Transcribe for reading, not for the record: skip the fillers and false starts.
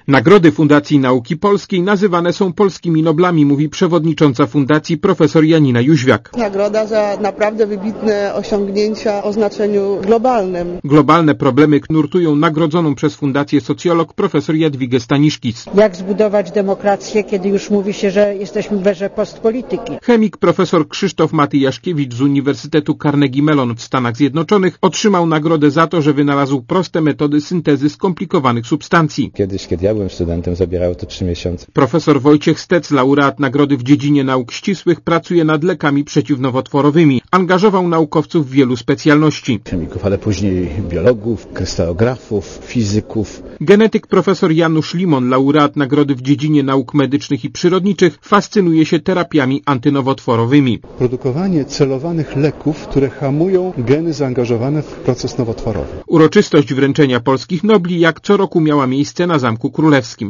Nagrody Fundacji Nauki Polskiej nazywane są polskimi noblami, mówi przewodnicząca fundacji profesor Janina Jóźwiak. Nagroda za naprawdę wybitne osiągnięcia o znaczeniu globalnym. Globalne problemy nurtują nagrodzoną przez fundację socjolog profesor Jadwigę Staniszkic. Jak zbudować demokrację, kiedy już mówi się, że jesteśmy w erze postpolityki? Chemik profesor Krzysztof Matyjaszkiewicz z Uniwersytetu Carnegie Mellon w Stanach Zjednoczonych otrzymał nagrodę za to, że wynalazł proste metody syntezy skomplikowanych substancji. Kiedyś, kiedy ja byłem studentem, zabierało to 3 miesiące. Profesor Wojciech Stec, laureat nagrody w dziedzinie nauk ścisłych, pracuje nad lekami przeciwnowotworowymi. Angażował naukowców w wielu specjalności. Chemików, ale później biologów, krystałografów, fizyków. Genetyk profesor Janusz Limon, laureat nagrody w dziedzinie nauk medycznych i przyrodniczych, fascynuje się terapiami antynowotworowymi. Produkowanie celowanych leków, które hamują geny zaangażowane w proces nowotworowy. Uroczystość wręczenia polskich nobli jak co roku miała miejsce na Zamku Królewskim.